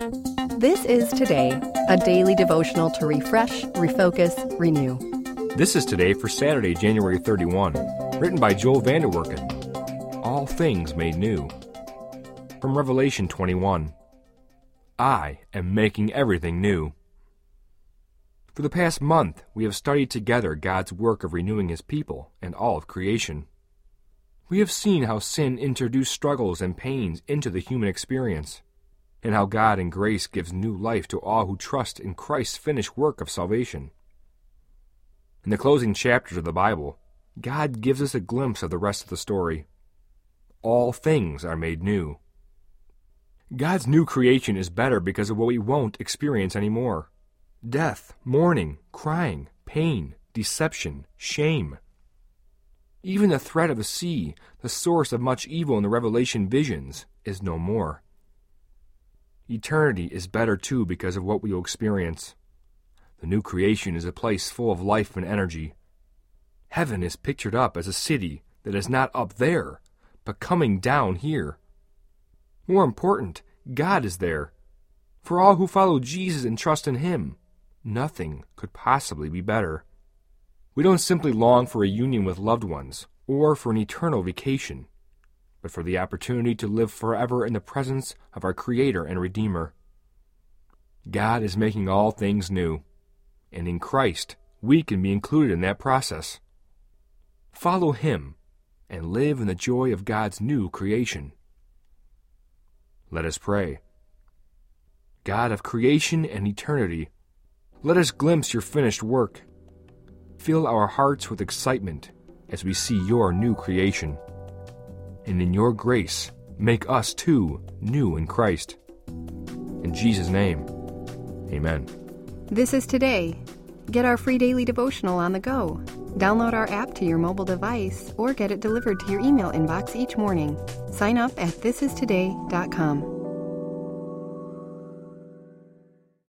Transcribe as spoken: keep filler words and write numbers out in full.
This is Today, a daily devotional to refresh, refocus, renew. This is Today for Saturday, January thirty-first, written by Joel Vanderwerken. All Things Made New. From Revelation twenty-one. I am making everything new. For the past month, we have studied together God's work of renewing His people and all of creation. We have seen how sin introduced struggles and pains into the human experience, and how God in grace gives new life to all who trust in Christ's finished work of salvation. In the closing chapters of the Bible, God gives us a glimpse of the rest of the story. All things are made new. God's new creation is better because of what we won't experience anymore. Death, mourning, crying, pain, deception, shame. Even the threat of the sea, the source of much evil in the Revelation visions, is no more. Eternity is better too because of what we will experience. The new creation is a place full of life and energy. Heaven is pictured up as a city that is not up there, but coming down here. More important, God is there. For all who follow Jesus and trust in Him, nothing could possibly be better. We don't simply long for a union with loved ones or for an eternal vacation, but for the opportunity to live forever in the presence of our Creator and Redeemer. God is making all things new, and in Christ we can be included in that process. Follow Him and live in the joy of God's new creation. Let us pray. God of creation and eternity, let us glimpse your finished work. Fill our hearts with excitement as we see your new creation. And in your grace, make us too new in Christ. In Jesus' name, amen. This is Today. Get our free daily devotional on the go. Download our app to your mobile device or get it delivered to your email inbox each morning. Sign up at this is today dot com.